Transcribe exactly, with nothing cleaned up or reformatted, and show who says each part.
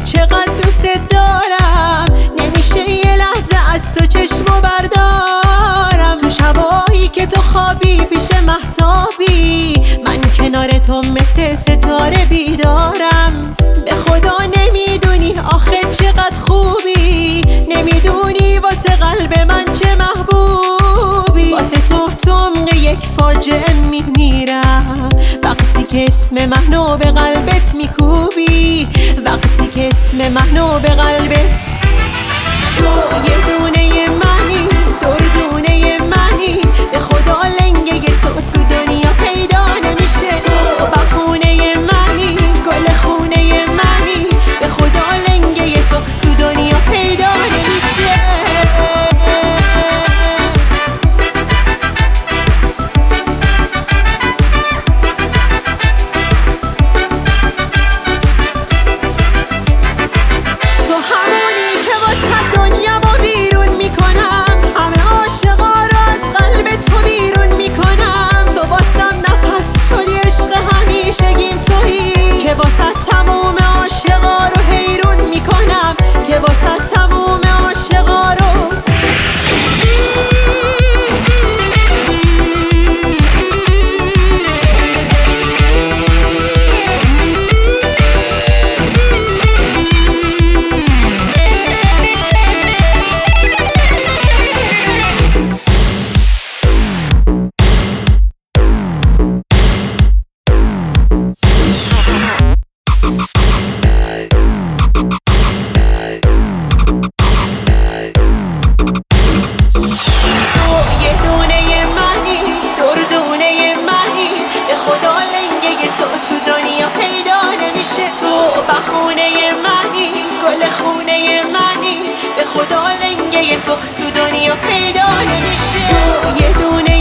Speaker 1: چقدر دوست دارم، نمیشه یه لحظه از تو چشمو بردارم. تو شبایی که تو خوابی پیش مهتابی، من کنار تو مثل ستاره بیدارم. به خدا نمیدونی آخه چقدر خوبی، نمیدونی واسه قلب من چه محبوبی. واسه تو تو عمق یک فاجعه میمیرم، وقتی که اسم منو به قلبت میکوبی، وقتی که اسم منو به قلبت. تو یه دونه منی، دردونه منی، به خدا لنگه تو تو دنیا پیدا نمیشه. تو بخونه منی، گل خونه منی، به خدا لنگه تو تو دنیا پیدا نمیشه. تو همونی که واسه دنیا با بیرون میکنم، همه عاشقا رو از قلب تو بیرون میکنم. تو واسم نفس شدی، عشق همیشگیم تویی، که واسه تموم عاشقا رو حیرون میکنم، که واسه تموم عاشقا رو. تو تو دنیا پیدا نمیشه. تو بخونه منی، گل خونه منی، به خدا لنگه تو تو دنیا پیدا نمیشه. تو یه دونه